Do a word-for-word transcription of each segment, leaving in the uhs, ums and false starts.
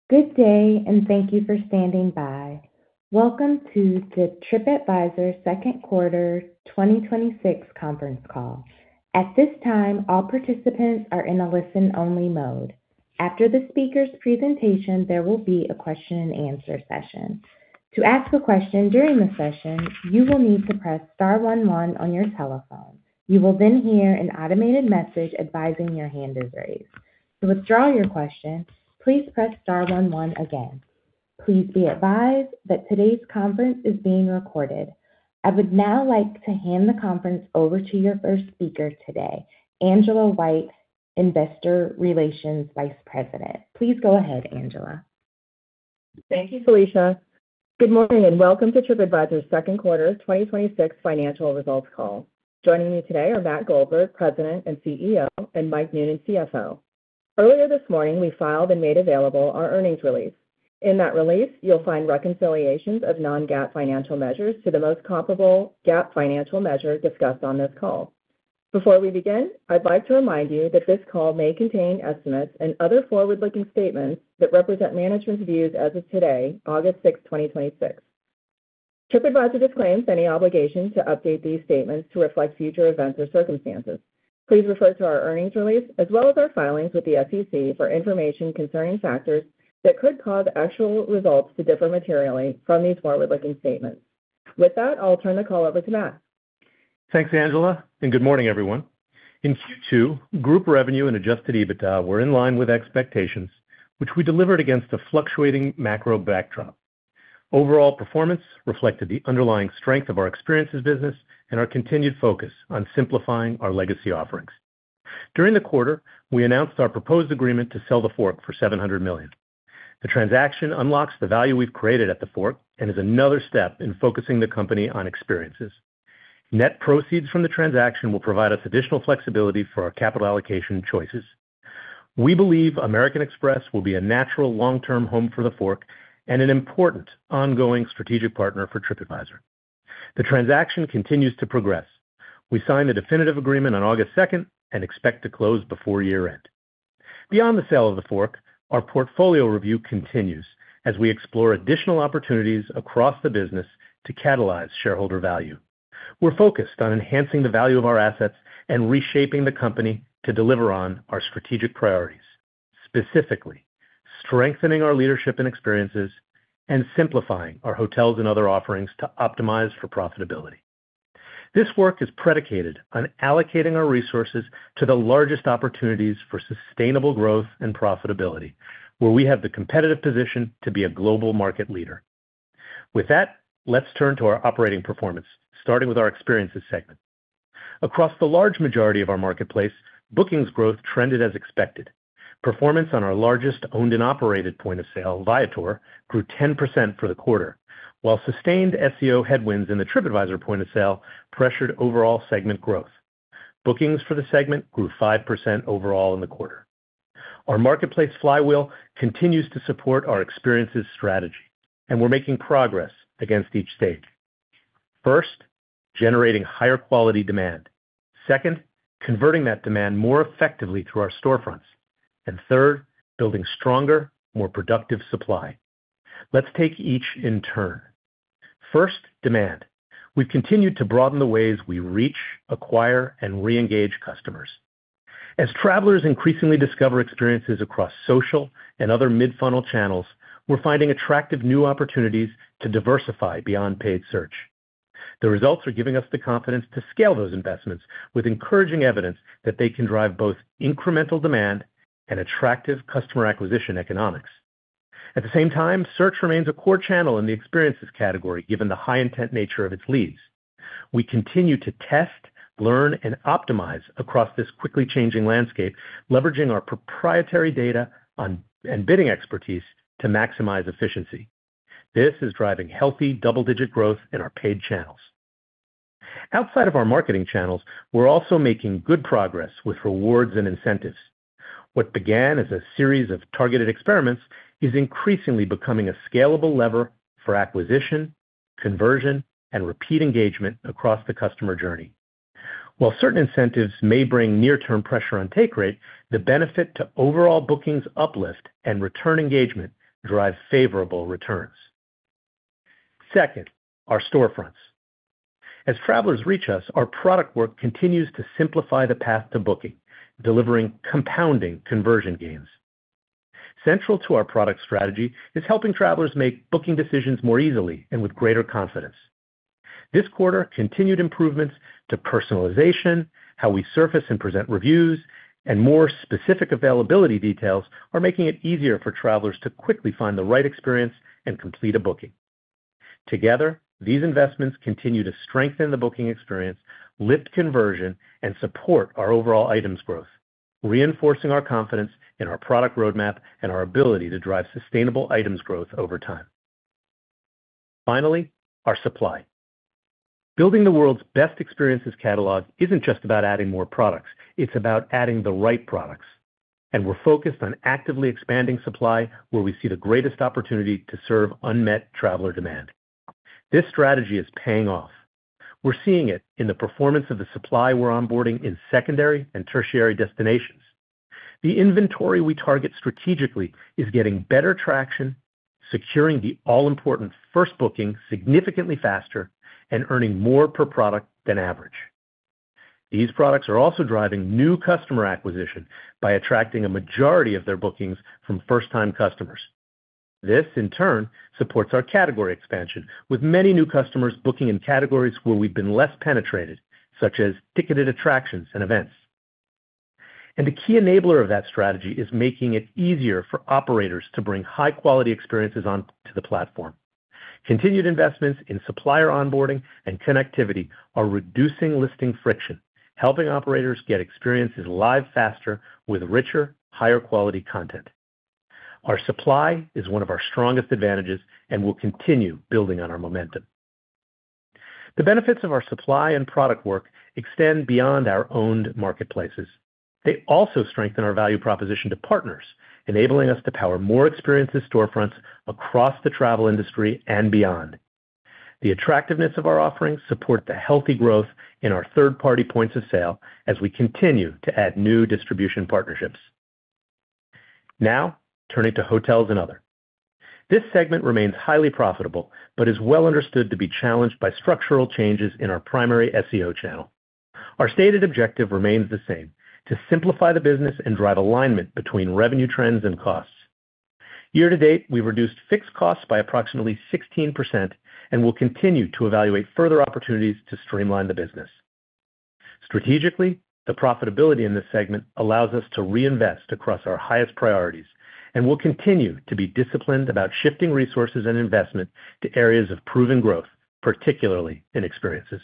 Good day, and thank you for standing by. Welcome to the TripAdvisor second quarter twenty twenty-six conference call. At this time, all participants are in a listen-only mode. After the speaker's presentation, there will be a question and answer session. To ask a question during the session, you will need to press star one one on your telephone. You will then hear an automated message advising your hand is raised. To withdraw your question, please press star one one again. Please be advised that today's conference is being recorded. I would now like to hand the conference over to your first speaker today, Angela White, Investor Relations Vice President. Please go ahead, Angela. Thank you, Felicia. Good morning and welcome to TripAdvisor's second quarter twenty twenty-six financial results call. Joining me today are Matt Goldberg, President and C E O, and Mike Noonan, C F O. Earlier this morning, we filed and made available our earnings release. In that release, you'll find reconciliations of non-GAAP financial measures to the most comparable GAAP financial measure discussed on this call. Before we begin, I'd like to remind you that this call may contain estimates and other forward-looking statements that represent management's views as of today, August sixth, twenty twenty-six. TripAdvisor disclaims any obligation to update these statements to reflect future events or circumstances. Please refer to our earnings release as well as our filings with the S E C for information concerning factors that could cause actual results to differ materially from these forward-looking statements. With that, I'll turn the call over to Matt. Thanks, Angela, and good morning, everyone. In Q two, group revenue and adjusted EBITDA were in line with expectations, which we delivered against a fluctuating macro backdrop. Overall performance reflected the underlying strength of our experiences business and our continued focus on simplifying our legacy offerings. During the quarter, we announced our proposed agreement to sell TheFork for seven hundred million dollars. The transaction unlocks the value we've created at TheFork and is another step in focusing the company on experiences. Net proceeds from the transaction will provide us additional flexibility for our capital allocation choices. We believe American Express will be a natural long-term home for TheFork and an important ongoing strategic partner for TripAdvisor. The transaction continues to progress. We signed the definitive agreement on August second and expect to close before year-end. Beyond the sale of TheFork, our portfolio review continues as we explore additional opportunities across the business to catalyze shareholder value. We're focused on enhancing the value of our assets and reshaping the company to deliver on our strategic priorities, specifically strengthening our leadership and experiences and simplifying our hotels and other offerings to optimize for profitability. This work is predicated on allocating our resources to the largest opportunities for sustainable growth and profitability, where we have the competitive position to be a global market leader. With that, let's turn to our operating performance, starting with our experiences segment. Across the large majority of our marketplace, bookings growth trended as expected. Performance on our largest owned and operated point of sale, Viator, grew ten percent for the quarter, while sustained S E O headwinds in the TripAdvisor point of sale pressured overall segment growth. Bookings for the segment grew five percent overall in the quarter. Our marketplace flywheel continues to support our experiences strategy, and we're making progress against each stage. First, generating higher quality demand. Second, converting that demand more effectively through our storefronts. And third, building stronger, more productive supply. Let's take each in turn. First, demand. We've continued to broaden the ways we reach, acquire, and re-engage customers. As travelers increasingly discover experiences across social and other mid-funnel channels, we're finding attractive new opportunities to diversify beyond paid search. The results are giving us the confidence to scale those investments with encouraging evidence that they can drive both incremental demand and attractive customer acquisition economics. At the same time, search remains a core channel in the experiences category given the high intent nature of its leads. We continue to test, learn, and optimize across this quickly changing landscape, leveraging our proprietary data on, and bidding expertise to maximize efficiency. This is driving healthy double-digit growth in our paid channels. Outside of our marketing channels, we're also making good progress with rewards and incentives. What began as a series of targeted experiments is increasingly becoming a scalable lever for acquisition, conversion, and repeat engagement across the customer journey. While certain incentives may bring near-term pressure on take rate, the benefit to overall bookings uplift and return engagement drive favorable returns. Second, our storefronts. As travelers reach us, our product work continues to simplify the path to booking, delivering compounding conversion gains. Central to our product strategy is helping travelers make booking decisions more easily and with greater confidence. This quarter, continued improvements to personalization, how we surface and present reviews, and more specific availability details are making it easier for travelers to quickly find the right experience and complete a booking. Together, these investments continue to strengthen the booking experience, lift conversion, and support our overall items growth, reinforcing our confidence in our product roadmap and our ability to drive sustainable items growth over time. Finally, our supply. Building the world's best experiences catalog isn't just about adding more products, it's about adding the right products. And we're focused on actively expanding supply where we see the greatest opportunity to serve unmet traveler demand. This strategy is paying off. We're seeing it in the performance of the supply we're onboarding in secondary and tertiary destinations. The inventory we target strategically is getting better traction, securing the all-important first booking significantly faster, and earning more per product than average. These products are also driving new customer acquisition by attracting a majority of their bookings from first-time customers. This, in turn, supports our category expansion, with many new customers booking in categories where we've been less penetrated, such as ticketed attractions and events. And a key enabler of that strategy is making it easier for operators to bring high-quality experiences onto the platform. Continued investments in supplier onboarding and connectivity are reducing listing friction, helping operators get experiences live faster with richer, higher-quality content. Our supply is one of our strongest advantages and will continue building on our momentum. The benefits of our supply and product work extend beyond our owned marketplaces. They also strengthen our value proposition to partners, enabling us to power more experiences storefronts across the travel industry and beyond. The attractiveness of our offerings support the healthy growth in our third-party points of sale as we continue to add new distribution partnerships. Now, turning to hotels and other. This segment remains highly profitable, but is well understood to be challenged by structural changes in our primary S E O channel. Our stated objective remains the same: to simplify the business and drive alignment between revenue trends and costs. Year to date, we've reduced fixed costs by approximately sixteen percent and will continue to evaluate further opportunities to streamline the business. Strategically, the profitability in this segment allows us to reinvest across our highest priorities, and we'll continue to be disciplined about shifting resources and investment to areas of proven growth, particularly in experiences.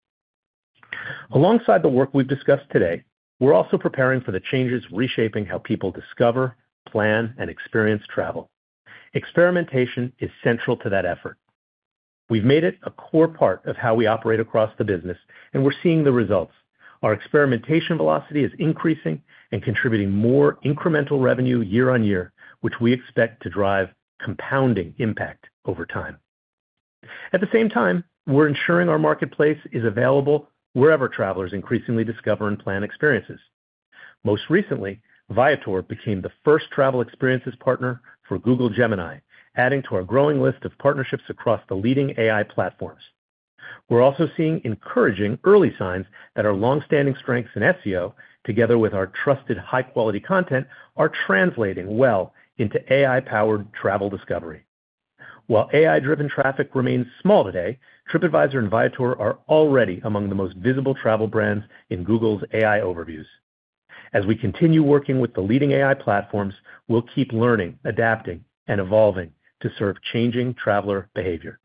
Alongside the work we've discussed today, we're also preparing for the changes reshaping how people discover, plan, and experience travel. Experimentation is central to that effort. We've made it a core part of how we operate across the business, and we're seeing the results. Our experimentation velocity is increasing and contributing more incremental revenue year on year, which we expect to drive compounding impact over time. At the same time, we're ensuring our marketplace is available wherever travelers increasingly discover and plan experiences. Most recently, Viator became the first travel experiences partner for Google Gemini, adding to our growing list of partnerships across the leading A I platforms. We're also seeing encouraging early signs that our long-standing strengths in S E O, together with our trusted high-quality content, are translating well into A I-powered travel discovery. While A I-driven traffic remains small today, TripAdvisor and Viator are already among the most visible travel brands in Google's A I overviews. As we continue working with the leading A I platforms, we'll keep learning, adapting, and evolving to serve changing traveler behavior.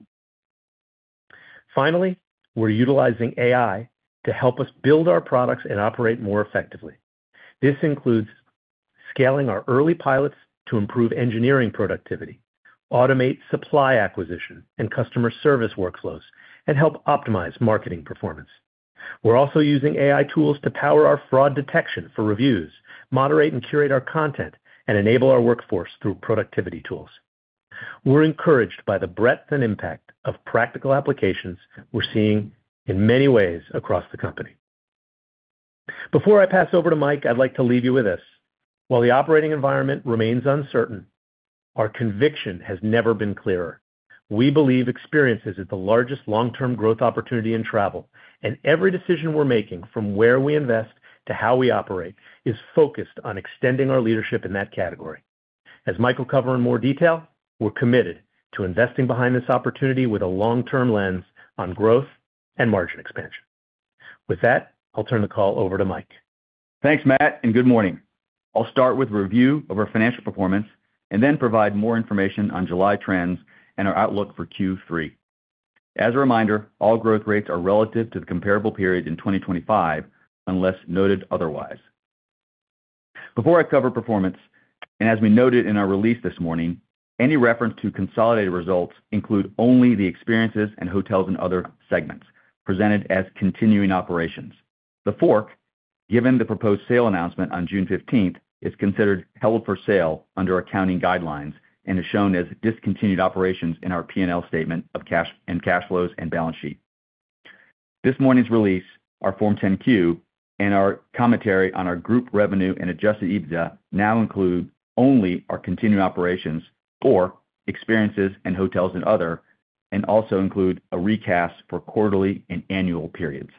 Finally, we're utilizing A I to help us build our products and operate more effectively. This includes scaling our early pilots to improve engineering productivity, automate supply acquisition and customer service workflows, and help optimize marketing performance. We're also using A I tools to power our fraud detection for reviews, moderate and curate our content, and enable our workforce through productivity tools. We're encouraged by the breadth and impact of practical applications we're seeing in many ways across the company. Before I pass over to Mike, I'd like to leave you with this. While the operating environment remains uncertain, Our conviction has never been clearer. We believe experiences is the largest long-term growth opportunity in travel, and every decision we're making, from where we invest to how we operate, is focused on extending our leadership in that category. As Mike will cover in more detail, we're committed to investing behind this opportunity with a long-term lens on growth and margin expansion. With that, I'll turn the call over to Mike. Thanks, Matt, and good morning. I'll start with a review of our financial performance and then provide more information on July trends and our outlook for Q three. As a reminder, all growth rates are relative to the comparable period in twenty twenty-five, unless noted otherwise. Before I cover performance, and as we noted in our release this morning, any reference to consolidated results include only the experiences and hotels and other segments, presented as continuing operations. The Fork, given the proposed sale announcement on June fifteenth, is considered held for sale under accounting guidelines and is shown as discontinued operations in our P and L statement of cash and cash flows and balance sheet. This morning's release, our Form ten Q, and our commentary on our group revenue and adjusted EBITDA now include only our continuing operations, or experiences and hotels and other, and also include a recast for quarterly and annual periods.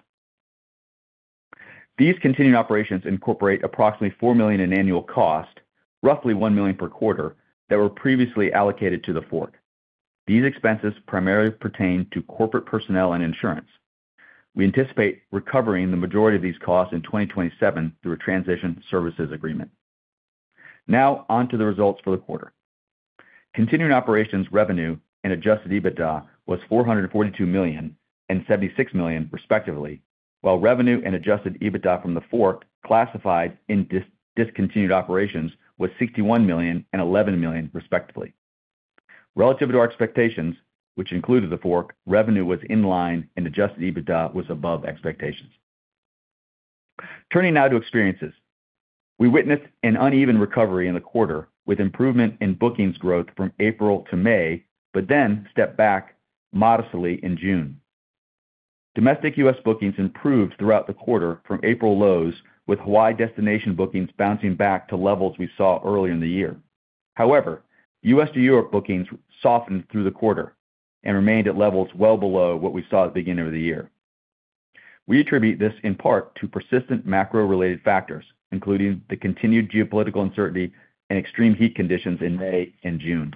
These continuing operations incorporate approximately four million dollars in annual cost, roughly one million dollars per quarter, that were previously allocated to the Fork. These expenses primarily pertain to corporate personnel and insurance. We anticipate recovering the majority of these costs in twenty twenty-seven through a transition services agreement. Now, on to the results for the quarter. Continuing operations revenue and adjusted EBITDA was four hundred forty-two million dollars and seventy-six million dollars respectively, while revenue and adjusted EBITDA from the Fork, classified in dis- discontinued operations, was sixty-one million dollars and eleven million dollars respectively. Relative to our expectations, which included the Fork, revenue was in line and adjusted EBITDA was above expectations. Turning now to experiences. We witnessed an uneven recovery in the quarter, with improvement in bookings growth from April to May, but then stepped back modestly in June. Domestic U S bookings improved throughout the quarter from April lows, with Hawaii destination bookings bouncing back to levels we saw earlier in the year. However, U S to Europe bookings softened through the quarter and remained at levels well below what we saw at the beginning of the year. We attribute this in part to persistent macro-related factors, including the continued geopolitical uncertainty and extreme heat conditions in May and June.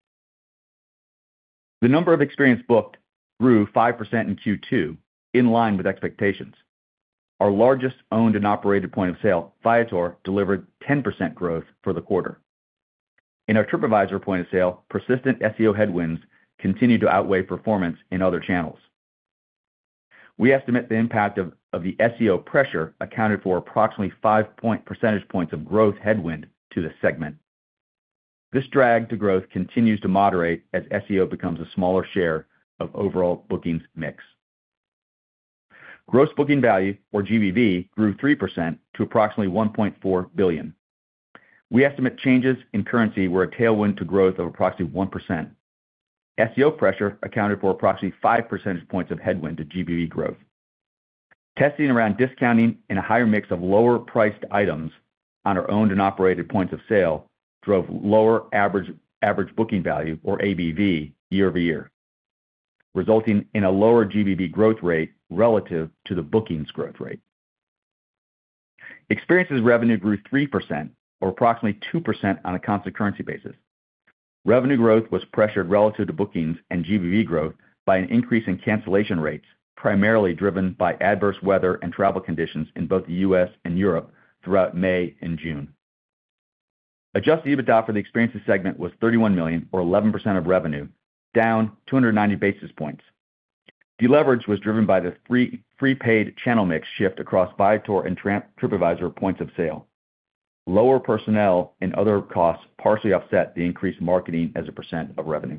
The number of experience booked grew five percent in Q two, in line with expectations. Our largest owned and operated point of sale, Viator, delivered ten percent growth for the quarter. In our TripAdvisor point of sale, persistent S E O headwinds continue to outweigh performance in other channels. We estimate the impact of, of the S E O pressure accounted for approximately five point percentage points of growth headwind to the segment. This drag to growth continues to moderate as S E O becomes a smaller share of overall bookings mix. Gross booking value, or G B V, grew three percent to approximately one point four billion dollars. We estimate changes in currency were a tailwind to growth of approximately one percent. S E O pressure accounted for approximately five percentage points of headwind to G B V growth. Testing around discounting and a higher mix of lower-priced items on our owned and operated points of sale drove lower average, average booking value, or A B V, year over year, resulting in a lower G B V growth rate relative to the bookings growth rate. Experiences revenue grew three percent, or approximately two percent on a constant currency basis. Revenue growth was pressured relative to bookings and G B V growth by an increase in cancellation rates, primarily driven by adverse weather and travel conditions in both the U S and Europe throughout May and June. Adjusted EBITDA for the experiences segment was thirty-one million dollars, or eleven percent of revenue, down two hundred ninety basis points. Deleverage was driven by the free, free paid channel mix shift across Viator and TripAdvisor points of sale. Lower personnel and other costs partially offset the increased marketing as a percent of revenue.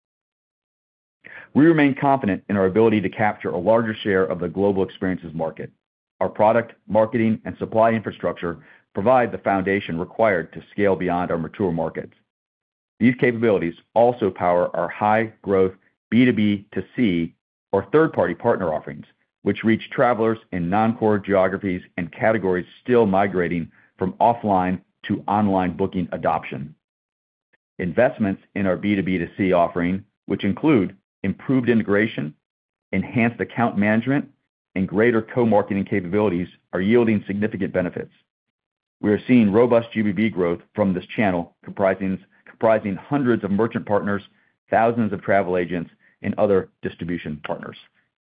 We remain confident in our ability to capture a larger share of the global experiences market. Our product, marketing, and supply infrastructure provide the foundation required to scale beyond our mature markets. These capabilities also power our high-growth B two B to C, or third-party partner offerings, which reach travelers in non-core geographies and categories still migrating from offline to online booking adoption. Investments in our B two B to C offering, which include improved integration, enhanced account management, and greater co-marketing capabilities, are yielding significant benefits. We are seeing robust G B B growth from this channel, comprising, comprising hundreds of merchant partners, thousands of travel agents, and other distribution partners.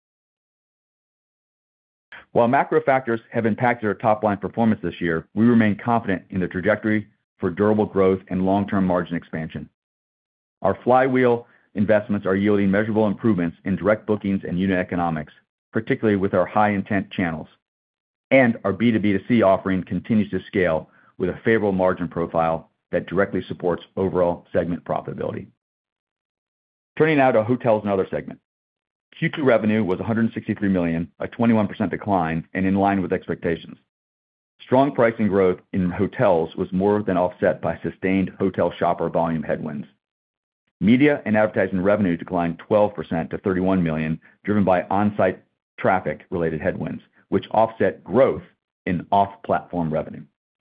While macro factors have impacted our top-line performance this year, we remain confident in the trajectory for durable growth and long-term margin expansion. Our flywheel investments are yielding measurable improvements in direct bookings and unit economics, particularly with our high-intent channels. And our B two B to C offering continues to scale with a favorable margin profile that directly supports overall segment profitability. Turning now to hotels and other segment. Q two revenue was one hundred sixty-three million dollars, a twenty-one percent decline and in line with expectations. Strong pricing growth in hotels was more than offset by sustained hotel shopper volume headwinds. Media and advertising revenue declined twelve percent to thirty-one million dollars, driven by on-site traffic-related headwinds, which offset growth in off-platform revenue.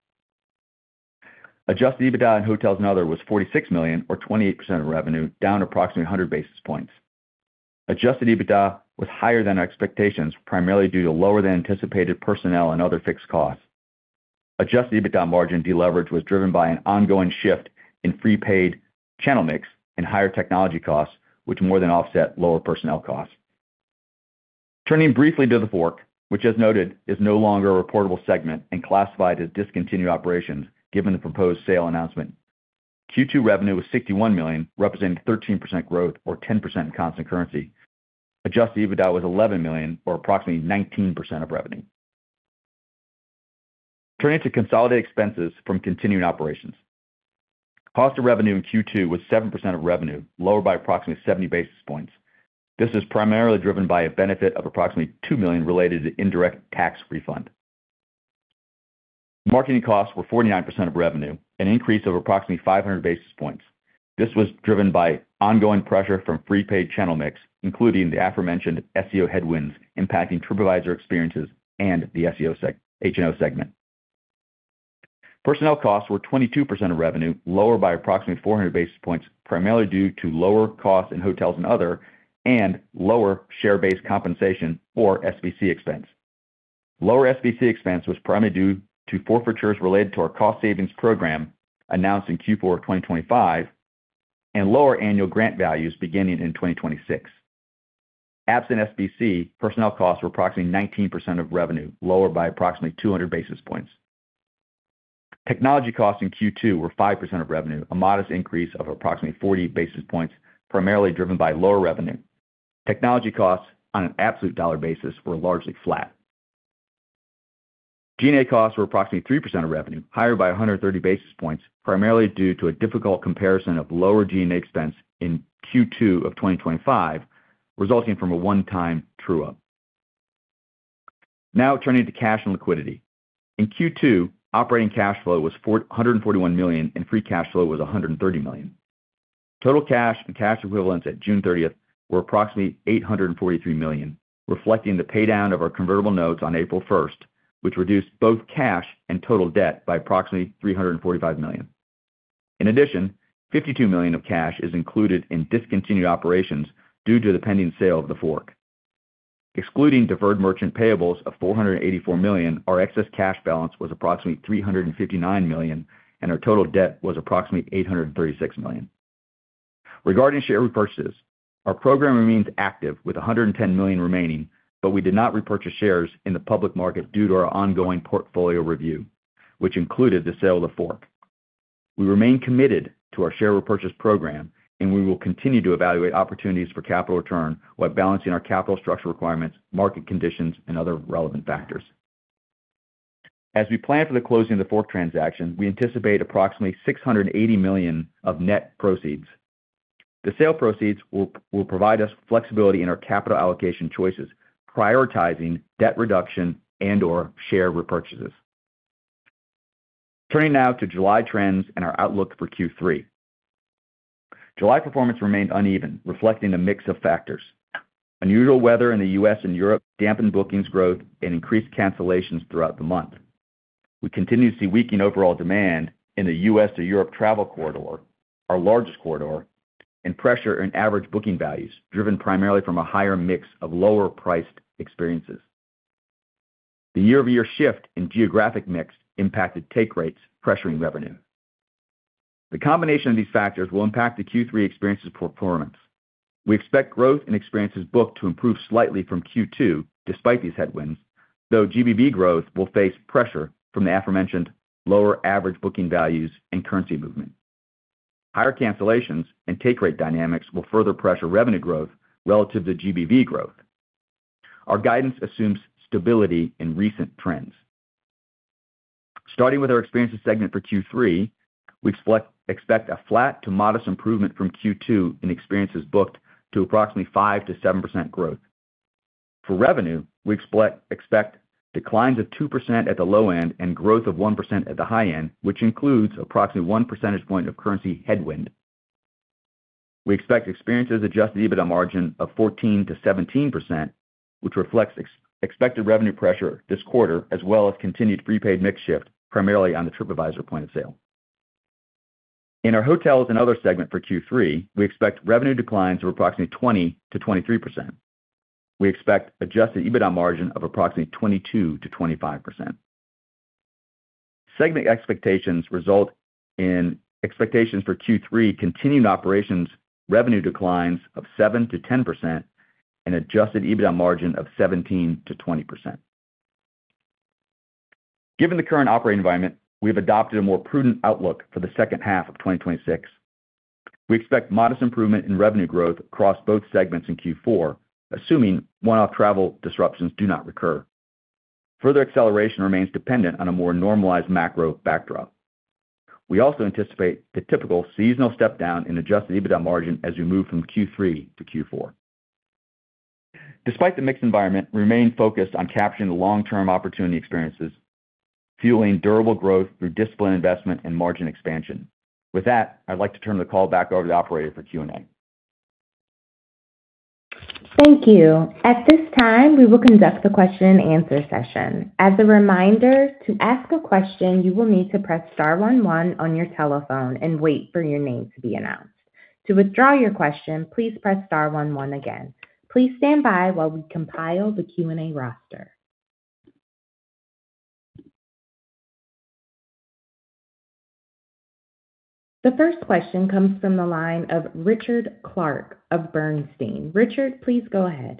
Adjusted EBITDA in hotels and other was forty-six million dollars, or twenty-eight percent of revenue, down approximately one hundred basis points. Adjusted EBITDA was higher than our expectations, primarily due to lower than anticipated personnel and other fixed costs. Adjusted EBITDA margin deleverage was driven by an ongoing shift in free paid channel mix and higher technology costs, which more than offset lower personnel costs. Turning briefly to TheFork, which, as noted, is no longer a reportable segment and classified as discontinued operations given the proposed sale announcement. Q two revenue was sixty-one million dollars, representing thirteen percent growth or ten percent in constant currency. Adjusted EBITDA was eleven million dollars, or approximately nineteen percent of revenue. Turning to consolidated expenses from continuing operations. Cost of revenue in Q two was seven percent of revenue, lower by approximately seventy basis points. This is primarily driven by a benefit of approximately two million dollars related to indirect tax refund. Marketing costs were forty-nine percent of revenue, an increase of approximately five hundred basis points. This was driven by ongoing pressure from free paid channel mix, including the aforementioned S E O headwinds impacting TripAdvisor experiences and the S E O seg- H and O segment. Personnel costs were twenty-two percent of revenue, lower by approximately four hundred basis points, primarily due to lower costs in hotels and other, and lower share-based compensation, or S B C expense. Lower S B C expense was primarily due to forfeitures related to our cost savings program announced in Q four of twenty twenty-five, and lower annual grant values beginning in twenty twenty-six. Absent S B C, personnel costs were approximately nineteen percent of revenue, lower by approximately two hundred basis points. Technology costs in Q two were five percent of revenue, a modest increase of approximately forty basis points, primarily driven by lower revenue. Technology costs on an absolute dollar basis were largely flat. G and A costs were approximately three percent of revenue, higher by one hundred thirty basis points, primarily due to a difficult comparison of lower G and A expense in Q two of twenty twenty-five, resulting from a one-time true-up. Now turning to cash and liquidity. In Q two, operating cash flow was one hundred forty-one million dollars and free cash flow was one hundred thirty million dollars. Total cash and cash equivalents at June thirtieth were approximately eight hundred forty-three million dollars, reflecting the paydown of our convertible notes on April first, which reduced both cash and total debt by approximately three hundred forty-five million dollars. In addition, fifty-two million dollars of cash is included in discontinued operations due to the pending sale of TheFork. Excluding deferred merchant payables of four hundred eighty-four million dollars, our excess cash balance was approximately three hundred fifty-nine million dollars, and our total debt was approximately eight hundred thirty-six million dollars. Regarding share repurchases, our program remains active with one hundred ten million dollars remaining, but we did not repurchase shares in the public market due to our ongoing portfolio review, which included the sale of TheFork. We remain committed to our share repurchase program, and we will continue to evaluate opportunities for capital return while balancing our capital structure requirements, market conditions, and other relevant factors. As we plan for the closing of the TheFork transaction, we anticipate approximately six hundred eighty million dollars of net proceeds. The sale proceeds will, will provide us flexibility in our capital allocation choices, prioritizing debt reduction and or share repurchases. Turning now to July trends and our outlook for Q three. July performance remained uneven, reflecting a mix of factors. Unusual weather in the U S and Europe dampened bookings growth and increased cancellations throughout the month. We continue to see weakening overall demand in the U S to Europe travel corridor, our largest corridor, and pressure in average booking values, driven primarily from a higher mix of lower-priced experiences. The year-over-year shift in geographic mix impacted take rates, pressuring revenue. The combination of these factors will impact the Q three experiences performance. We expect growth in experiences booked to improve slightly from Q two despite these headwinds, though G B V growth will face pressure from the aforementioned lower average booking values and currency movement. Higher cancellations and take rate dynamics will further pressure revenue growth relative to G B V growth. Our guidance assumes stability in recent trends. Starting with our experiences segment for Q three, we expect a flat to modest improvement from Q two in experiences booked to approximately five to seven percent growth. For revenue, we expect declines of two percent at the low end and growth of one percent at the high end, which includes approximately one percentage point of currency headwind. We expect experiences adjusted EBITDA margin of fourteen to seventeen percent, which reflects ex- expected revenue pressure this quarter, as well as continued prepaid mix shift, primarily on the TripAdvisor point of sale. In our hotels and other segment for Q three, we expect revenue declines of approximately twenty to twenty-three percent. We expect adjusted EBITDA margin of approximately twenty-two to twenty-five percent. Segment expectations result in expectations for Q three continuing operations revenue declines of seven to ten percent and adjusted EBITDA margin of seventeen to twenty percent. Given the current operating environment, we have adopted a more prudent outlook for the second half of twenty twenty-six. We expect modest improvement in revenue growth across both segments in Q four, assuming one-off travel disruptions do not recur. Further acceleration remains dependent on a more normalized macro backdrop. We also anticipate the typical seasonal step down in adjusted EBITDA margin as we move from Q three to Q four. Despite the mixed environment, we remain focused on capturing the long-term opportunity experiences, fueling durable growth through disciplined investment and margin expansion. With that, I'd like to turn the call back over to the operator for Q and A. Thank you. At this time, we will conduct the question and answer session. As a reminder, to ask a question, you will need to press star one one on your telephone and wait for your name to be announced. To withdraw your question, please press star one one again. Please stand by while we compile the Q and A roster. The first question comes from the line of Richard Clarke of Bernstein. Richard, please go ahead.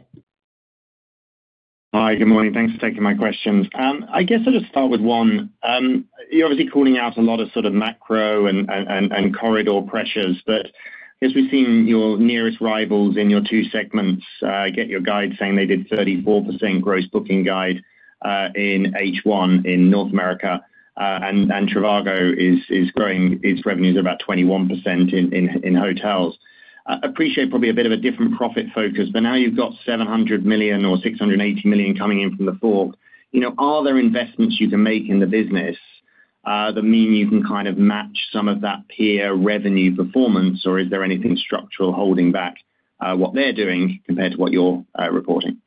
Hi, good morning. Thanks for taking my questions. Um, I guess I'll just start with one. Um, you're obviously calling out a lot of sort of macro and, and, and corridor pressures, but I guess we've seen your nearest rivals in your two segments uh, get your guide saying they did thirty-four percent gross booking guide uh, in H one in North America. Uh, and, and Trivago is, is growing its revenues about twenty-one percent in, in, in hotels. I appreciate probably a bit of a different profit focus, but now you've got seven hundred million or six hundred eighty million coming in from the fork. You know, are there investments you can make in the business uh, that mean you can kind of match some of that peer revenue performance, or is there anything structural holding back uh, what they're doing compared to what you're uh, reporting?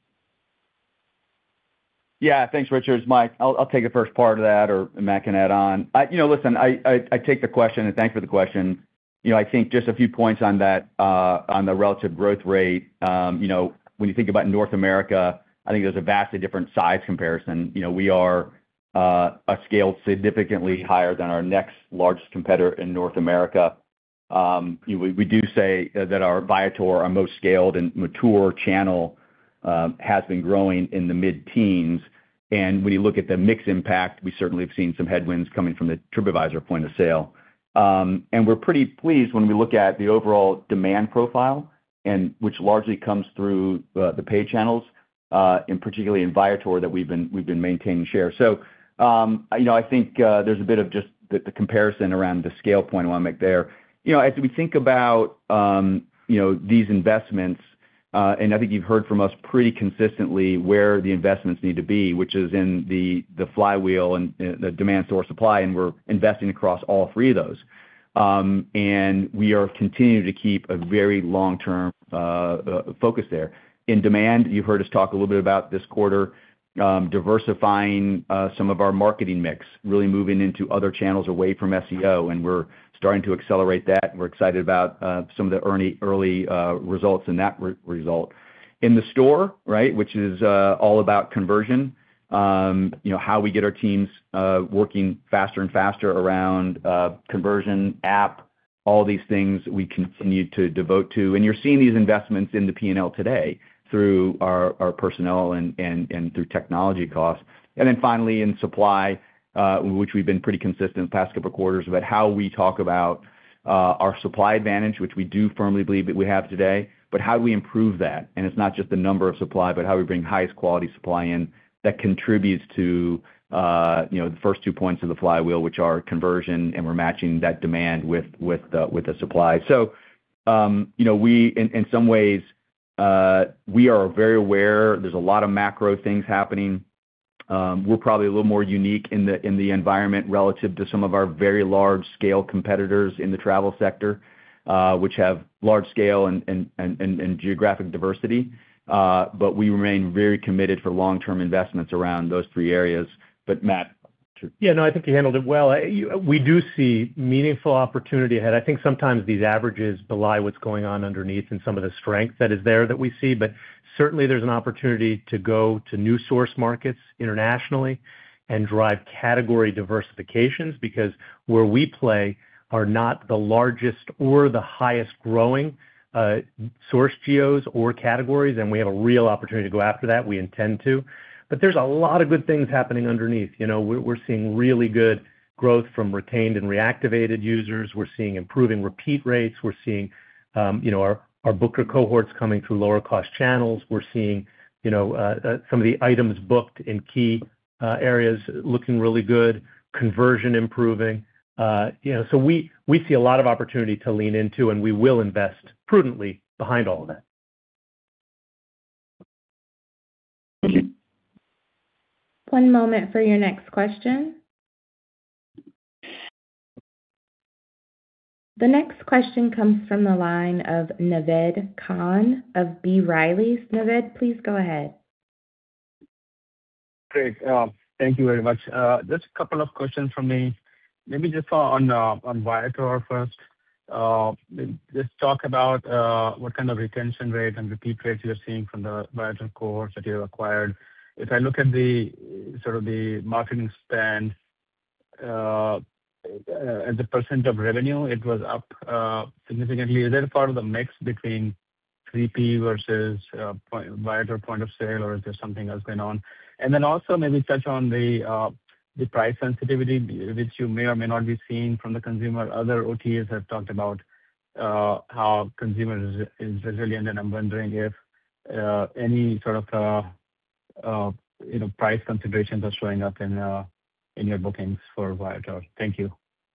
Yeah, thanks, Richard. It's Mike. I'll, I'll take the first part of that, or Matt can add on. I, you know, listen, I, I, I take the question, and thanks for the question. You know, I think just a few points on that, uh, on the relative growth rate. Um, you know, when you think about North America, I think there's a vastly different size comparison. You know, we are uh, a scale significantly higher than our next largest competitor in North America. Um, you know, we, we do say that our Viator, our most scaled and mature channel, Um, has been growing in the mid-teens. And when you look at the mix impact, we certainly have seen some headwinds coming from the TripAdvisor point of sale. Um, and we're pretty pleased when we look at the overall demand profile, and which largely comes through uh, the paid channels, uh, and particularly in Viator, that we've been we've been maintaining share. So, um, you know, I think uh, there's a bit of just the, the comparison around the scale point I want to make there. You know, as we think about um, you know these investments. Uh, and I think you've heard from us pretty consistently where the investments need to be, which is in the the flywheel and uh, the demand, source, supply, and we're investing across all three of those. Um, and we are continuing to keep a very long-term uh, uh, focus there. In demand, you've heard us talk a little bit about this quarter, um, diversifying uh, some of our marketing mix, really moving into other channels away from S E O, and we're starting to accelerate that. We're excited about uh, some of the early, early uh, results in that re- result. In the store, right, which is uh, all about conversion, um, you know, how we get our teams uh, working faster and faster around uh, conversion, app, all these things we continue to devote to. And you're seeing these investments in the P and L today through our, our personnel and, and, and through technology costs. And then finally, in supply, uh, which we've been pretty consistent the past couple of quarters about how we talk about uh, our supply advantage, which we do firmly believe that we have today, but how do we improve that? And it's not just the number of supply, but how we bring highest quality supply in that contributes to uh, you know, the first two points of the flywheel, which are conversion, and we're matching that demand with with uh, with the supply. So, um, you know, we in, in some ways uh, we are very aware. There's a lot of macro things happening. Um, we're probably a little more unique in the in the environment relative to some of our very large scale competitors in the travel sector, uh, which have large scale and and and, and geographic diversity. Uh, but we remain very committed for long-term investments around those three areas. But Matt? Yeah, no, I think you handled it well. We do see meaningful opportunity ahead. I think sometimes these averages belie what's going on underneath and some of the strength that is there that we see, but certainly there's an opportunity to go to new source markets internationally and drive category diversifications, because where we play are not the largest or the highest growing uh, source geos or categories, and we have a real opportunity to go after that. We intend to. But there's a lot of good things happening underneath. You know, we're, we're seeing really good growth from retained and reactivated users. We're seeing improving repeat rates. We're seeing, um, you know, our, our booker cohorts coming through lower cost channels. We're seeing, you know, uh, uh, some of the items booked in key uh, areas looking really good, conversion improving. Uh, you know, so we, we see a lot of opportunity to lean into, and we will invest prudently behind all of that. Thank you. One moment for your next question. The next question comes from the line of Naved Khan of B. Riley. Naved, please go ahead. Great. Uh, thank you very much. Uh, just a couple of questions from me. Maybe just on uh, on Viator first. Uh, just talk about uh, what kind of retention rate and repeat rates you're seeing from the Viator cohorts that you've acquired. If I look at the sort of the marketing spend uh, as a percent of revenue, it was up uh, significantly. Is that part of the mix between three P versus uh, point, Viator point of sale, or is there something else going on? And then also maybe touch on the uh, the price sensitivity, which you may or may not be seeing from the consumer. Other O T As have talked about uh, how consumer is, is resilient, and I'm wondering if uh, any sort of uh, uh, you know price considerations are showing up in uh, in your bookings for Viator. Thank you.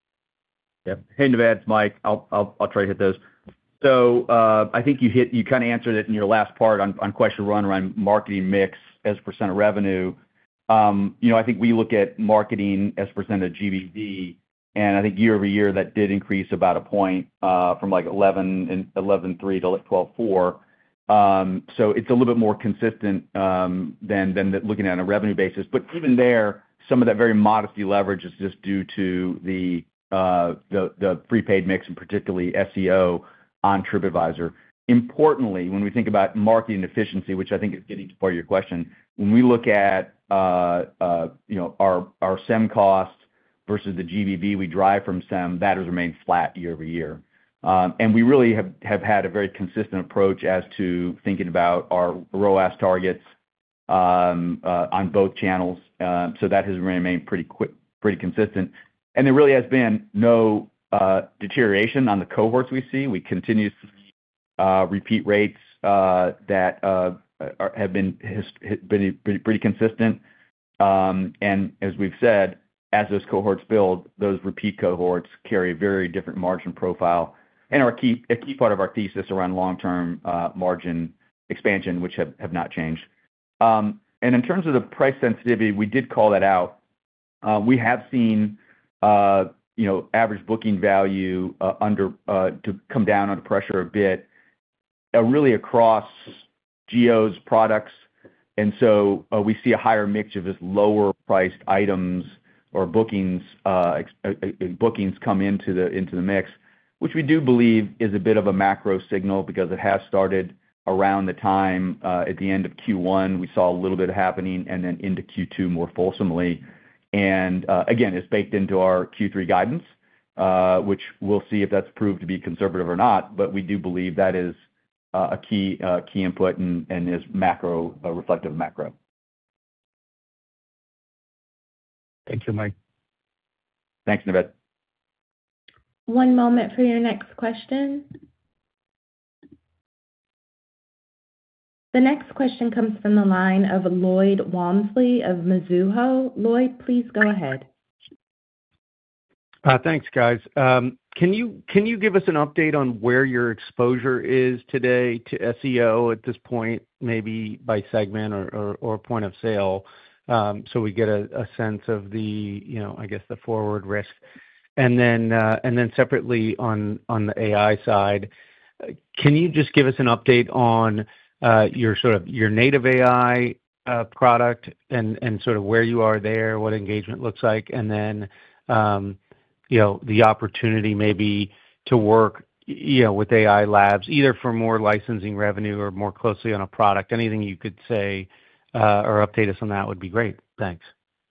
Yep. Hey, Naved, it's Mike. I'll I'll I'll try to hit those. So uh, I think you hit you kind of answered it in your last part on on question one around marketing mix as a percent of revenue. Um, you know, I think we look at marketing as a percent of G B V, and I think year over year that did increase about a point uh, from like eleven and eleven three to like twelve four. Um, so it's a little bit more consistent um, than than the, looking at a revenue basis. But even there, some of that very modest leverage is just due to the uh, the the prepaid mix, and particularly S E O on TripAdvisor. Importantly, when we think about marketing efficiency, which I think is getting to part of your question, when we look at uh, uh, you know our our S E M costs versus the G B V we drive from S E M, that has remained flat year over year. Um, and we really have, have had a very consistent approach as to thinking about our R O A S targets um, uh, on both channels. Uh, so that has remained pretty quick, pretty consistent. And there really has been no uh, deterioration on the cohorts we see. We continue to see uh, repeat rates uh, that uh, are, have been, has been pretty, pretty consistent. Um, and as we've said, as those cohorts build, those repeat cohorts carry a very different margin profile, and are a key, a key part of our thesis around long-term uh, margin expansion, which have, have not changed. Um, and in terms of the price sensitivity, we did call that out. Uh, we have seen, uh, you know, average booking value uh, under uh, to come down under pressure a bit, uh, really across geos, products, and so uh, we see a higher mix of just lower-priced items or bookings uh, bookings come into the into the mix, which we do believe is a bit of a macro signal because it has started around the time uh, at the end of Q one. We saw a little bit happening, and then into Q two more fulsomely. And uh, again, it's baked into our Q three guidance, uh, which we'll see if that's proved to be conservative or not. But we do believe that is uh, a key uh, key input and, and is macro uh, reflective of macro. Thank you, Mike. Thanks, Naved. One moment for your next question. The next question comes from the line of Lloyd Walmsley of Mizuho. Lloyd, please go ahead. Uh, thanks, guys. Um, can you can you give us an update on where your exposure is today to S E O at this point, maybe by segment or or, or point of sale, um, so we get a, a sense of the you know I guess the forward risk, and then uh, and then separately on on the A I side, uh, can you just give us an update on uh, your sort of your native A I uh, product and and sort of where you are there, what engagement looks like, and then um, you know, the opportunity maybe to work, you know, with A I labs, either for more licensing revenue or more closely on a product. Anything you could say uh, or update us on that would be great. Thanks.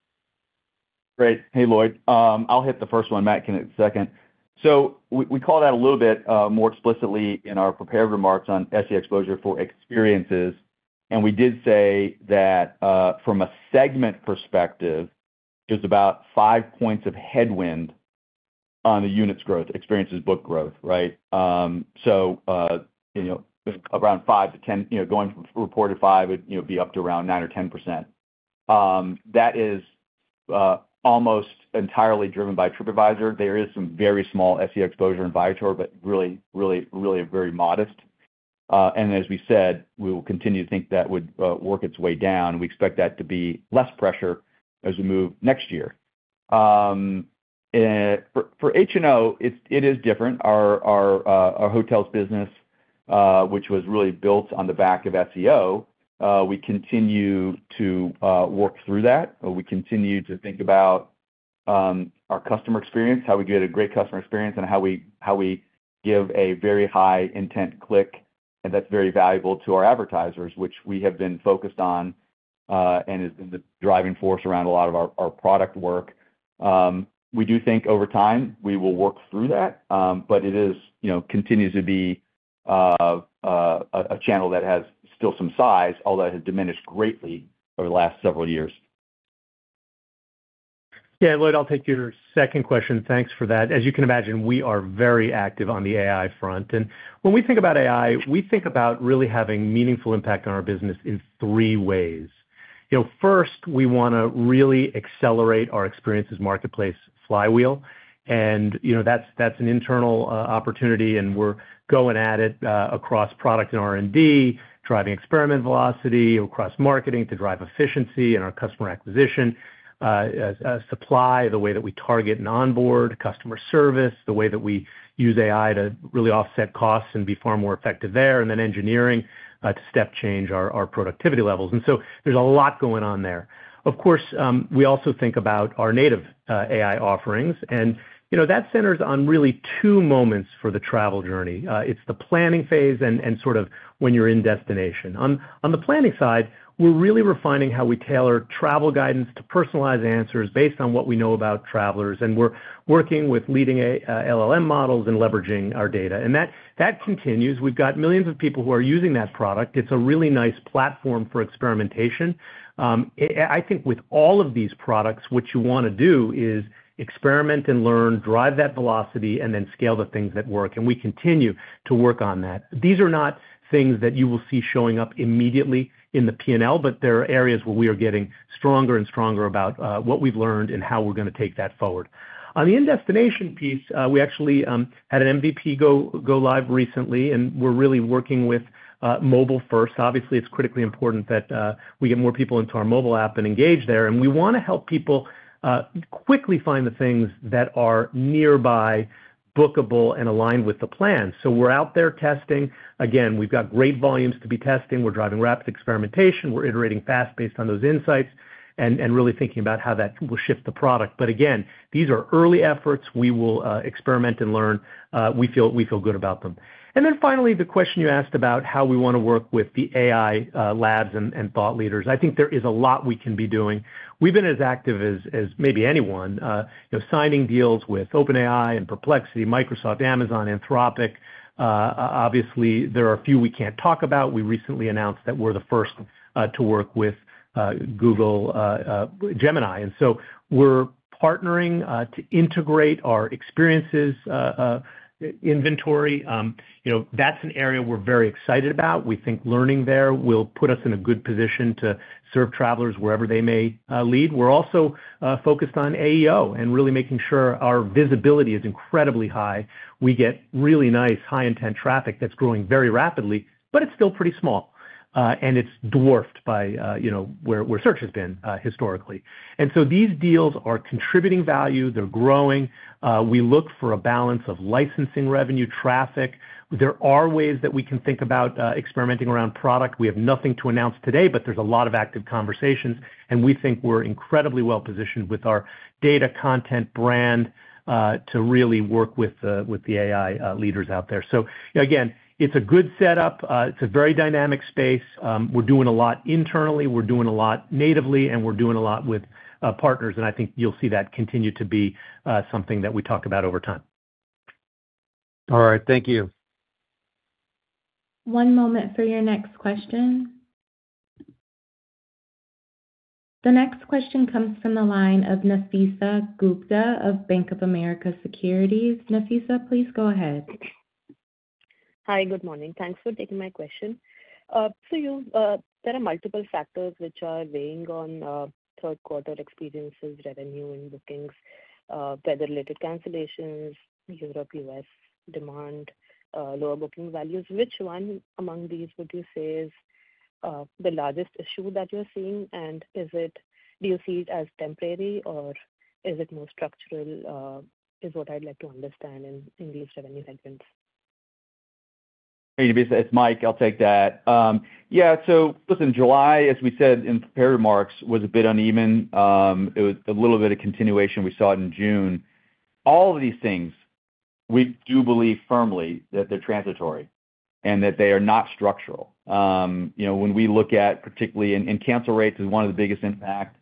Great. Hey, Lloyd. Um, I'll hit the first one. Matt can hit the second. So we, we call that a little bit uh, more explicitly in our prepared remarks on S E O exposure for experiences. And we did say that uh, from a segment perspective, there's about five points of headwind on the units growth, experiences book growth, right? Um, so, uh, you know, around five to ten, you know, going from reported five would, you know, be up to around nine or ten percent. Um, that is uh, almost entirely driven by TripAdvisor. There is some very small S E O exposure in Viator, but really, really, really very modest. Uh, and as we said, we will continue to think that would uh, work its way down. We expect that to be less pressure as we move next year. Um, Uh, for, for H and O, it's, it is different. Our, our, uh, our hotels business, uh, which was really built on the back of S E O, uh, we continue to uh, work through that. We continue to think about um, our customer experience, how we get a great customer experience, and how we, how we give a very high intent click, and that's very valuable to our advertisers, which we have been focused on uh, and has been the driving force around a lot of our, our product work. Um, We do think over time we will work through that, um, but it is, you know, continues to be uh, uh, a, a channel that has still some size, although it has diminished greatly over the last several years. Yeah, Lloyd, I'll take your second question. Thanks for that. As you can imagine, we are very active on the A I front. And when we think about A I, we think about really having meaningful impact on our business in three ways. You know, first, we want to really accelerate our experiences marketplace flywheel. And, you know, that's that's an internal uh, opportunity, and we're going at it uh, across product and R and D, driving experiment velocity, across marketing to drive efficiency in our customer acquisition, uh, uh, supply, the way that we target and onboard, customer service, the way that we use A I to really offset costs and be far more effective there, and then engineering uh, to step change our, our productivity levels. And so there's a lot going on there. Of course, um, we also think about our native uh, A I offerings, and you know that centers on really two moments for the travel journey. Uh, it's the planning phase and, and sort of when you're in destination. On, on the planning side, we're really refining how we tailor travel guidance to personalized answers based on what we know about travelers, and we're working with leading a, uh, L L M models and leveraging our data. And that, that continues. We've got millions of people who are using that product. It's a really nice platform for experimentation. Um, I think with all of these products, what you want to do is experiment and learn, drive that velocity, and then scale the things that work. And we continue to work on that. These are not things that you will see showing up immediately in the P and L, but there are areas where we are getting stronger and stronger about uh, what we've learned and how we're going to take that forward. On the in-destination piece, uh, we actually um, had an M V P go, go live recently, and we're really working with Uh, mobile first. Obviously, it's critically important that uh, we get more people into our mobile app and engage there. And we want to help people uh, quickly find the things that are nearby, bookable, and aligned with the plan. So we're out there testing. Again, we've got great volumes to be testing. We're driving rapid experimentation. We're iterating fast based on those insights. and, and really thinking about how that will shift the product. But again, these are early efforts. We will uh, experiment and learn. Uh, we feel we feel good about them. And then finally, the question you asked about how we want to work with the A I uh, labs and, and thought leaders. I think there is a lot we can be doing. We've been as active as, as maybe anyone, uh, you know, signing deals with OpenAI and Perplexity, Microsoft, Amazon, Anthropic. Uh, obviously, there are a few we can't talk about. We recently announced that we're the first uh, to work with uh, Google uh, uh, Gemini. And so we're partnering uh, to integrate our experiences uh, uh, inventory. Um, you know, that's an area we're very excited about. We think learning there will put us in a good position to serve travelers wherever they may uh, lead. We're also uh, focused on A E O and really making sure our visibility is incredibly high. We get really nice high intent traffic that's growing very rapidly, but it's still pretty small. Uh, and it's dwarfed by, uh, you know, where, where search has been uh, historically. And so these deals are contributing value. They're growing. Uh, we look for a balance of licensing revenue, traffic. There are ways that we can think about uh, experimenting around product. We have nothing to announce today, but there's a lot of active conversations. And we think we're incredibly well positioned with our data, content, brand uh, to really work with, uh, with the A I uh, leaders out there. So again, it's a good setup. Uh, it's a very dynamic space. Um, we're doing a lot internally. We're doing a lot natively, and we're doing a lot with uh, partners. And I think you'll see that continue to be uh, something that we talk about over time. All right. Thank you. One moment for your next question. The next question comes from the line of Nafisa Gupta of Bank of America Securities. Nafisa, please go ahead. Hi, good morning. Thanks for taking my question. Uh, so you, uh, there are multiple factors which are weighing on uh, third quarter experiences, revenue and bookings, uh, weather-related cancellations, Europe, U S demand, uh, lower booking values. Which one among these would you say is uh, the largest issue that you're seeing? And is it, do you see it as temporary or is it more structural, uh, is what I'd like to understand in, in these revenue headwinds. Hey, it's Mike. I'll take that. Um, yeah, so listen, July, as we said in prepared remarks, was a bit uneven. Um, it was a little bit of continuation. We saw it in June. All of these things, we do believe firmly that they're transitory and that they are not structural. Um, you know, when we look at particularly, and, and cancel rates is one of the biggest impact.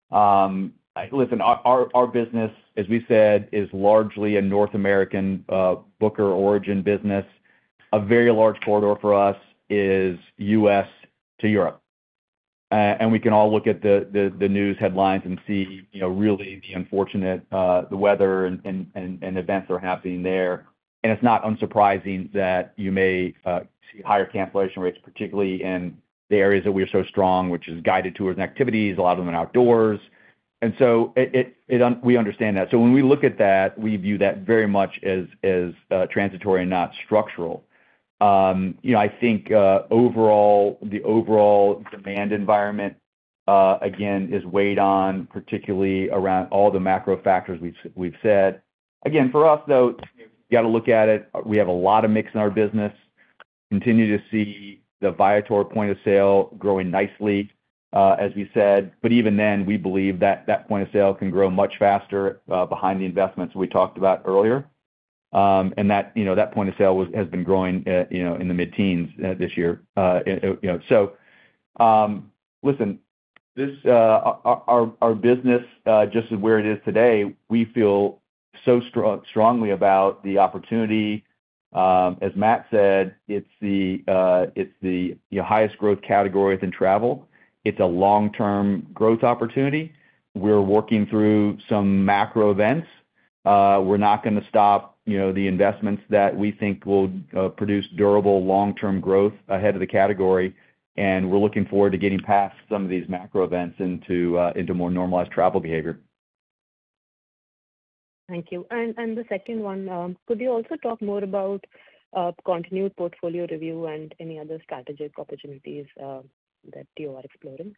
Um, I, listen, our, our, our business, as we said, is largely a North American uh, booker origin business. A very large corridor for us is U S to Europe. Uh, and we can all look at the, the, the news headlines and see, you know, really the unfortunate, uh, the weather and, and, and, and events that are happening there. And it's not unsurprising that you may uh, see higher cancellation rates, particularly in the areas that we're so strong, which is guided tours and activities, a lot of them are outdoors. And so it, it, it un, we understand that. So when we look at that, we view that very much as, as uh, transitory and not structural. Um, you know, I think uh, overall, the overall demand environment, uh, again, is weighed on, particularly around all the macro factors we've we've said. Again, for us, though, you got to look at it. We have a lot of mix in our business. Continue to see the Viator point of sale growing nicely, uh, as we said. But even then, we believe that that point of sale can grow much faster uh, behind the investments we talked about earlier. Um, and that, you know, that point of sale was, has been growing, uh, you know, in the mid-teens uh, this year. Uh, you know, so um, listen, this uh, our, our our business, uh, just as where it is today, we feel so strong, strongly about the opportunity. Um, as Matt said, it's the uh, it's the you know, highest growth category within travel. It's a long-term growth opportunity. We're working through some macro events. Uh, we're not going to stop, you know, the investments that we think will uh, produce durable long-term growth ahead of the category, and we're looking forward to getting past some of these macro events into uh, into more normalized travel behavior. Thank you. And and the second one, um, could you also talk more about uh, continued portfolio review and any other strategic opportunities uh, that you are exploring?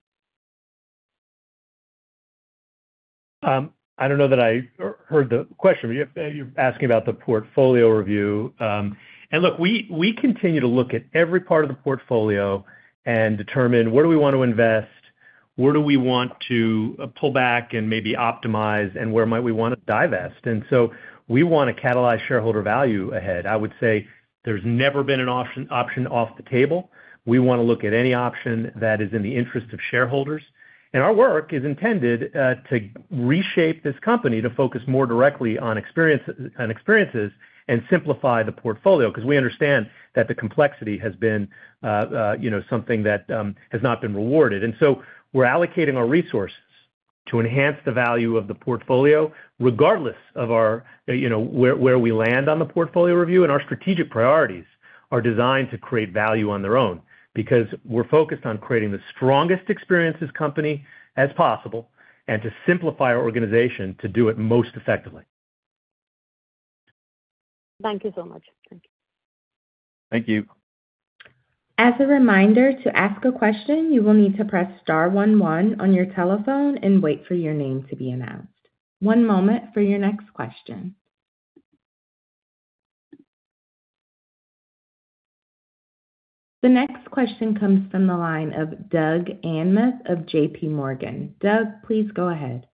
Um, I don't know that I heard the question, but you're asking about the portfolio review. Um, and look, we we continue to look at every part of the portfolio and determine where do we want to invest, where do we want to pull back and maybe optimize, and where might we want to divest? And so we want to catalyze shareholder value ahead. I would say there's never been an option option off the table. We want to look at any option that is in the interest of shareholders. And our work is intended uh, to reshape this company to focus more directly on, experience, on experiences and simplify the portfolio, because we understand that the complexity has been uh, uh, you know, something that um, has not been rewarded. And so we're allocating our resources to enhance the value of the portfolio, regardless of our, you know, where, where we land on the portfolio review. And our strategic priorities are designed to create value on their own, because we're focused on creating the strongest experiences company as possible and to simplify our organization to do it most effectively. Thank you so much. Thank you. Thank you. As a reminder, to ask a question, you will need to press star one one on your telephone and wait for your name to be announced. One moment for your next question. The next question comes from the line of Doug Anmuth of J P Morgan. Doug, please go ahead.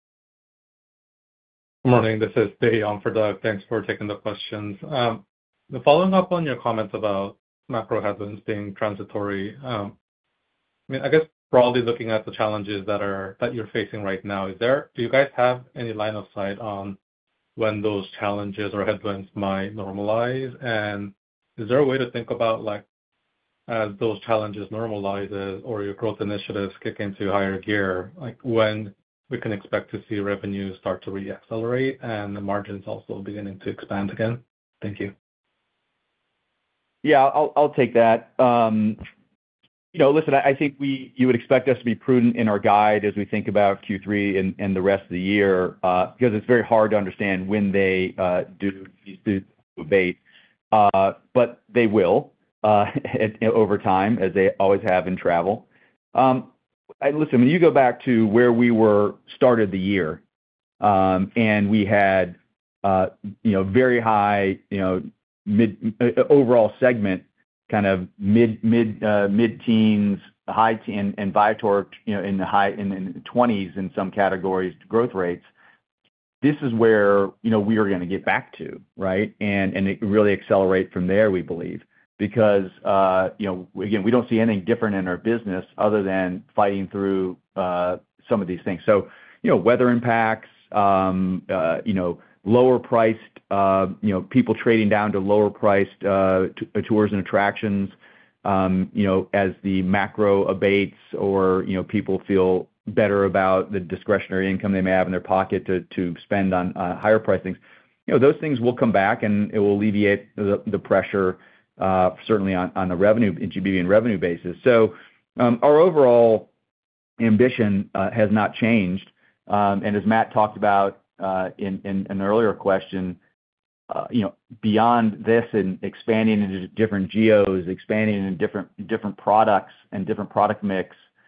Good morning. This is Dae on for Doug. Thanks for taking the questions. Um, the following up on your comments about macro headwinds being transitory, um, I mean, I guess broadly looking at the challenges that are that you're facing right now, is there do you guys have any line of sight on when those challenges or headwinds might normalize? And is there a way to think about, like, as those challenges normalizes or your growth initiatives kick into higher gear, like when we can expect to see revenue start to re-accelerate and the margins also beginning to expand again? Thank you. Yeah, I'll I'll take that. Um, you know, listen, I, I think we you would expect us to be prudent in our guide as we think about Q three and, and the rest of the year, uh, because it's very hard to understand when they uh, do do abate, uh, but they will uh, at, over time, as they always have in travel. Um, I, listen, when you go back to where we were started the year, um, and we had uh, you know very high you know. mid uh, overall segment, kind of mid mid uh, mid teens, high teen, and Viator, you know, in the high in the twenties in some categories growth rates. This is where you know we are going to get back to, right, and and it really accelerate from there, we believe, because uh, you know again we don't see anything different in our business other than fighting through uh, some of these things. So you know weather impacts, um, uh, you know. lower priced, uh, you know, people trading down to lower priced uh, t- tours and attractions, um, you know, as the macro abates or, you know, people feel better about the discretionary income they may have in their pocket to to spend on uh, higher price things. You know, those things will come back and it will alleviate the, the pressure, uh, certainly on, on the revenue, G B V and revenue basis. So um, our overall ambition uh, has not changed. Um, and as Matt talked about, Uh, in, in an earlier question, uh, you know, beyond this and expanding into different geos, expanding into different different products and different product mix,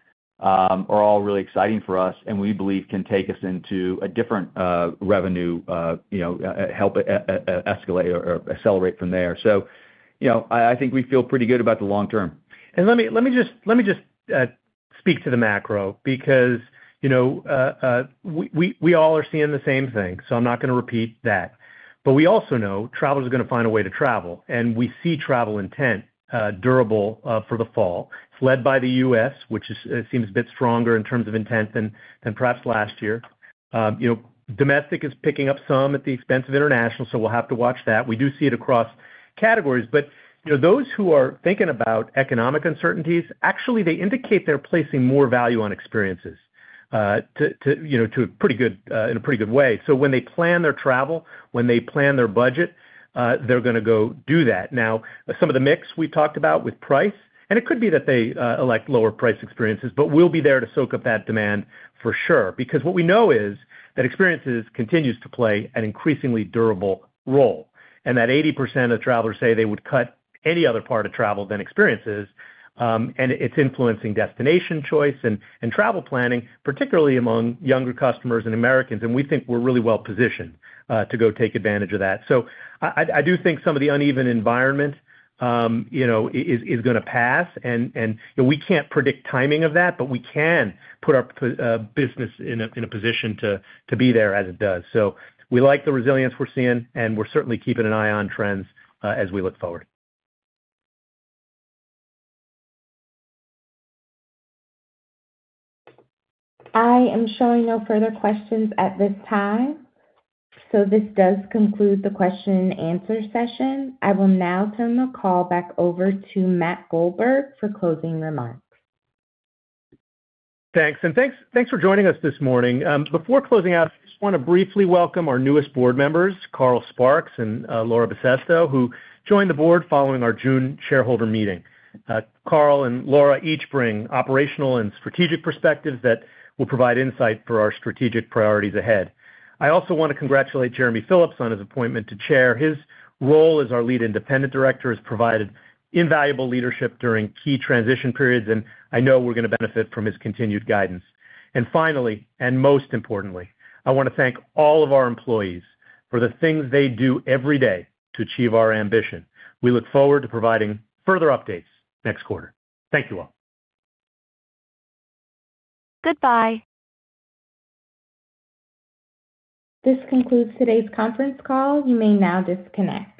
um, are all really exciting for us, and we believe can take us into a different uh, revenue, uh, you know, uh, help uh, uh, escalate or, or accelerate from there. So, you know, I, I think we feel pretty good about the long term. And let me let me just let me just uh, speak to the macro, because You know, uh, uh, we, we, we all are seeing the same thing, so I'm not going to repeat that. But we also know travelers are going to find a way to travel, and we see travel intent uh, durable uh, for the fall. It's led by the U S, which is, uh, seems a bit stronger in terms of intent than than perhaps last year. Um, you know, domestic is picking up some at the expense of international, so we'll have to watch that. We do see it across categories, but you know, those who are thinking about economic uncertainties, actually they indicate they're placing more value on experiences. Uh, to, to you know to a pretty good uh, in a pretty good way. So when they plan their travel, when they plan their budget, uh, they're going to go do that. Now, some of the mix we talked about with price, and it could be that they uh, elect lower price experiences, but we'll be there to soak up that demand for sure. Because what we know is that experiences continues to play an increasingly durable role, and that eighty percent of travelers say they would cut any other part of travel than experiences. Um, and it's influencing destination choice and, and travel planning, particularly among younger customers and Americans. And we think we're really well positioned uh, to go take advantage of that. So I, I do think some of the uneven environment um, you know, is is going to pass. And and you know, we can't predict timing of that, but we can put our uh, business in a in a position to to be there as it does. So we like the resilience we're seeing, and we're certainly keeping an eye on trends uh, as we look forward. I am showing no further questions at this time. So this does conclude the question and answer session. I will now turn the call back over to Matt Goldberg for closing remarks. Thanks. And thanks thanks for joining us this morning. Um, before closing out, I just want to briefly welcome our newest board members, Carl Sparks and uh, Laura Bisesto, who joined the board following our June shareholder meeting. Uh, Carl and Laura each bring operational and strategic perspectives that will provide insight for our strategic priorities ahead. I also want to congratulate Jeremy Phillips on his appointment to chair. His role as our lead independent director has provided invaluable leadership during key transition periods, and I know we're going to benefit from his continued guidance. And finally, and most importantly, I want to thank all of our employees for the things they do every day to achieve our ambition. We look forward to providing further updates next quarter. Thank you all. Goodbye. This concludes today's conference call. You may now disconnect.